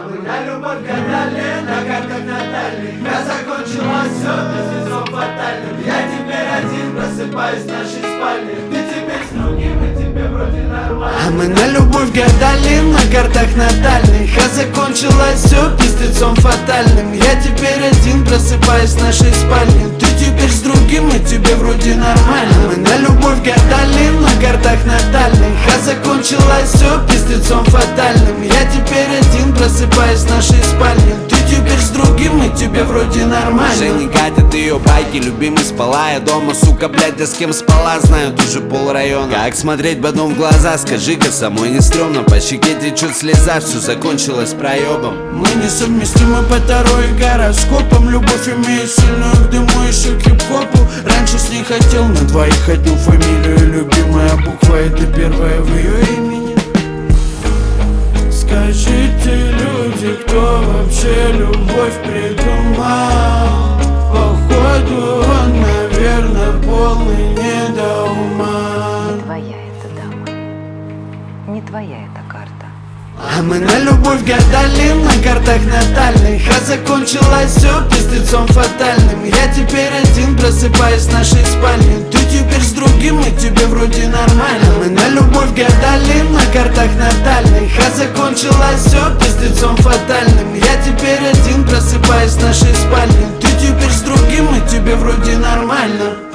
мы на любовь гадали, на картах натальных. Я закончила все пиздецом фатальным. Я теперь один просыпаюсь в нашей спальне. Ты теперь с другим, и тебе вроде нормально. А мы на любовь гадали, на картах натальных. А закончилось все пиздецом фатальным. Я теперь один просыпаюсь в нашей спальне. Ты теперь с другим, и тебе вроде нормально. Мы на любовь гадали, на картах натальных. А закончилось все пиздецом фатальным. Я теперь один просыпаюсь в нашей спальне. Ты теперь с другим, и тебе вроде нормально. Уже не катят ее байки, любимый спала. Я дома, сука, блядь, да с кем спала, знают уже полрайона. Как смотреть потом в глаза, скажи-ка, самой не стрёмно. По щеке течет слеза, все закончилось проебом. Мы несовместимы по Таро и гороскопам. Любовь имеет сильную к дыму, еще к хип-хопу. Раньше с ней хотел на двоих одну фамилию. Любимая буква — это первая в ее имени. Скажите, люди, кто вообще любовь придумал? Походу он, наверное, полный недоуман. Не твоя эта дама, не твоя эта карта. А мы на любовь гадали, на картах натальных. А закончилось все пиздецом фатальным. Я теперь один просыпаюсь в нашей спальне. Ты теперь с другим, и тебе вроде нормально. Мы на любовь гадали, на картах натальных. А закончилось все пиздецом фатальным. Я теперь один просыпаюсь в нашей спальне. Ты теперь с другим, и тебе вроде нормально.